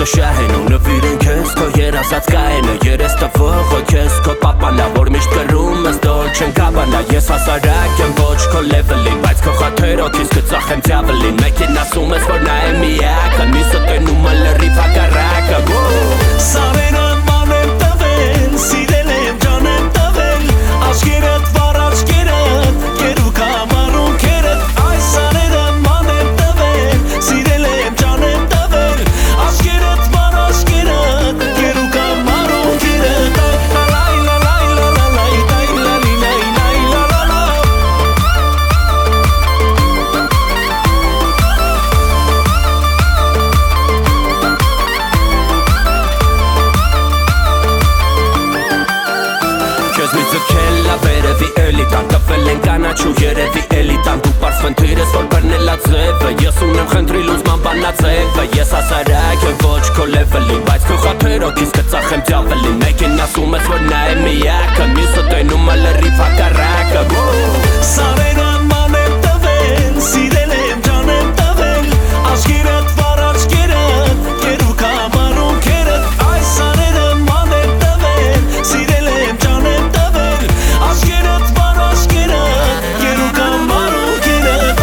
շահեն ու նվիրեն քեզ քո երազած կայենը երես տվողը քեզ քո պապանա որ միշտ կրում ես Dolce & Gabbana ես հասարակ եմ ոչ քո լևելին բայց քո խաթերոքից կծախեմ դյավլին մեկին ասում ես որ նա է միակը մյուսը տենում է լրիվ հակառակը Սարերը ման եմ տվել սիրել եմ ջան եմ տվել աչքերդ վառ աչքերդ կերուկ ամառուն քերդ այս սարերը ման եմ տվել սիրել եմ ջան եմ տվել աչքերդ վառ աչքերդ կերուկ ամառուն քերդ Կանաչու երևի էլիտան դու պարս վնթիր ես որ բրնելա ձևը ես ունեմ խնդրի լուզման բանաձևը ես հասարակ եմ ոչ քո լևելին բայց քո խաթերոքից կծախեմ դյավլին մեկին ասում ես որ նա է միակը մյուսը տենում է լրիվ հակառակը Սարերը ման եմ տվել սիրել եմ ջան եմ տվել աչքերդ վառ աչքերդ կերուկ ամառուն քերդ այս սարերը ման եմ տվել սիրել եմ ջան եմ տվել աչքերդ վառ աչքերդ կերուկ ամառուն քերդ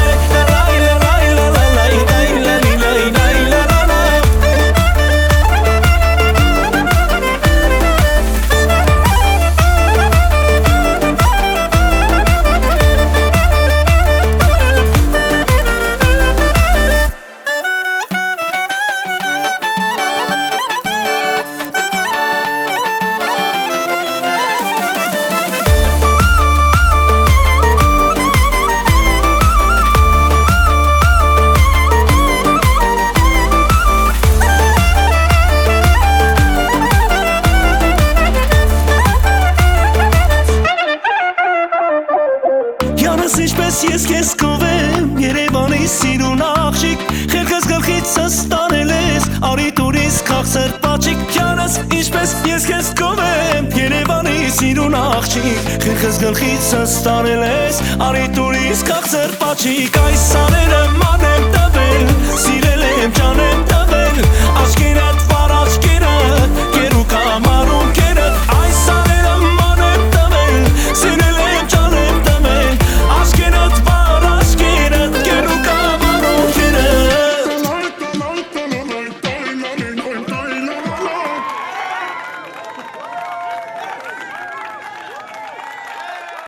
Ինչպես ես քեզ կովեմ Երևանի սիրուն աղջիկ Խելքս գլխիցս տանել ես Արի տուրիս քաղցր պաչիկ Յանս ինչպես ես քեզ կովեմ Երևանի սիրուն աղջիկ Խելքս գլխիցս տանել ես Արի տուրիս քաղցր պաչիկ Այս